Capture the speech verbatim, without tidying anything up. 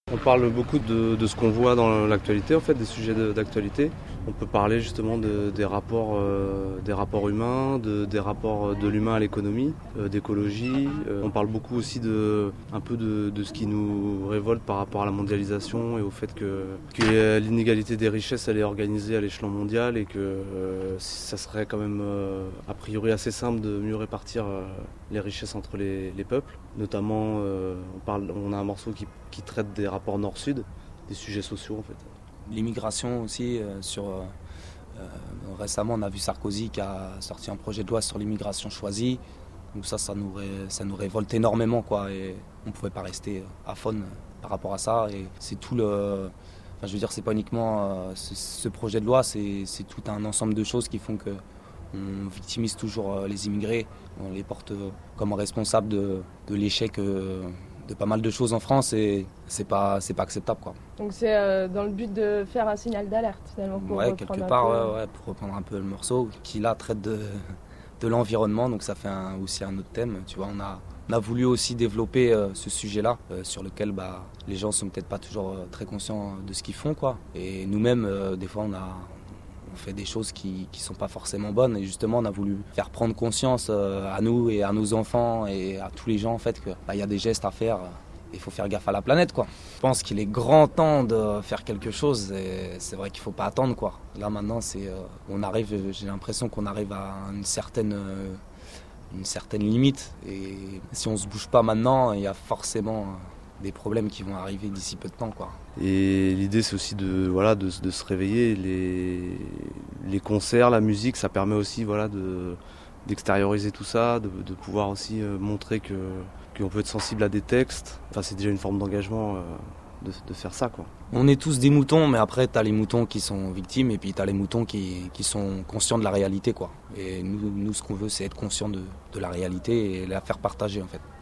On parle beaucoup de, de ce qu'on voit dans l'actualité, en fait, des sujets de, d'actualité. On peut parler justement de, des, rapports, euh, des rapports humains, de, des rapports de l'humain à l'économie, euh, d'écologie. Euh, on parle beaucoup aussi de, un peu de, de ce qui nous révolte par rapport à la mondialisation et au fait que, que l'inégalité des richesses elle est organisée à l'échelon mondial et que euh, ça serait quand même euh, a priori assez simple de mieux répartir euh, les richesses entre les, les peuples. Notamment, euh, on, parle, on a un morceau qui, qui traite des rapports nord-sud, des sujets sociaux en fait. L'immigration aussi, euh, sur, euh, euh, récemment on a vu Sarkozy qui a sorti un projet de loi sur l'immigration choisie. Donc ça, ça nous, ré, ça nous révolte énormément, quoi, et on ne pouvait pas rester à faune par rapport à ça. Et c'est tout le... Enfin, je veux dire, c'est pas uniquement euh, ce, ce projet de loi, c'est, c'est tout un ensemble de choses qui font que on victimise toujours les immigrés, on les porte comme responsables de, de l'échec de pas mal de choses en France et c'est pas, c'est pas acceptable, quoi. Donc c'est euh, dans le but de faire un signal d'alerte finalement pour ouais, quelque part, ouais, ouais, pour reprendre un peu le morceau, qui là traite de, de l'environnement, donc ça fait un, aussi un autre thème. Tu vois, on a, on a voulu aussi développer euh, ce sujet-là, euh, sur lequel bah, les gens sont peut-être pas toujours euh, très conscients de ce qu'ils font, quoi. Et nous-mêmes, euh, des fois, on a on fait des choses qui ne sont pas forcément bonnes et justement on a voulu faire prendre conscience euh, à nous et à nos enfants et à tous les gens en fait qu'il bah, y a des gestes à faire et il faut faire gaffe à la planète, quoi. Je pense qu'il est grand temps de faire quelque chose et c'est vrai qu'il ne faut pas attendre, quoi. Là maintenant c'est, euh, on arrive, j'ai l'impression qu'on arrive à une certaine, euh, une certaine limite et si on ne se bouge pas maintenant il y a forcément euh, des problèmes qui vont arriver d'ici peu de temps, quoi. Et l'idée c'est aussi de, voilà, de, de se réveiller. Les, les concerts, la musique, ça permet aussi voilà, de, d'extérioriser tout ça, de, de pouvoir aussi montrer que, qu'on peut être sensible à des textes. Enfin, c'est déjà une forme d'engagement de, de faire ça, quoi. On est tous des moutons, mais après t'as les moutons qui sont victimes et puis t'as les moutons qui, qui sont conscients de la réalité, quoi. Et nous, nous ce qu'on veut c'est être conscients de, de la réalité et la faire partager, en fait.